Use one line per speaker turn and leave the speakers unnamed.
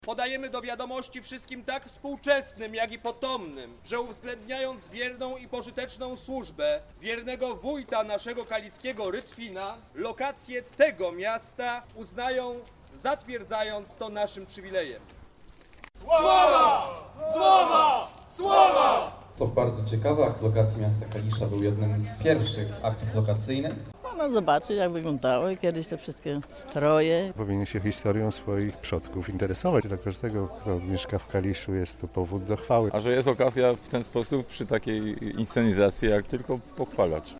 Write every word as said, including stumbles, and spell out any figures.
Podajemy do wiadomości wszystkim tak współczesnym, jak i potomnym, że uwzględniając wierną i pożyteczną służbę wiernego wójta naszego kaliskiego Rytwina, lokacje tego miasta uznają, zatwierdzając to naszym przywilejem.
Sława! Sława! Sława!
Co bardzo ciekawe, akt lokacji miasta Kalisza był jednym z pierwszych aktów lokacyjnych.
Można zobaczyć, jak wyglądały kiedyś te wszystkie stroje.
Powinien się historią swoich przodków interesować. Dla każdego, kto mieszka w Kaliszu, jest to powód do chwały.
A że jest okazja w ten sposób przy takiej inscenizacji, jak tylko pochwalać.